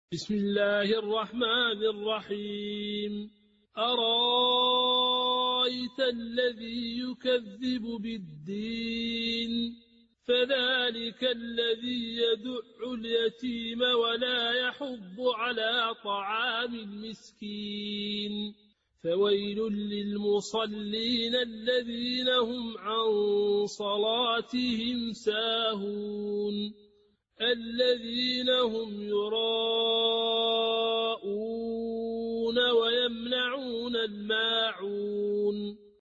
بسم الله الرحمن الرحيم. أرأيت الذي يكذب بالدين فذلك الذي يدع اليتيم ولا يحض على طعام المسكين فويل للمصلين الذين هم عن صلاتهم ساهون الذين هم يراءون ويمنعون الماعون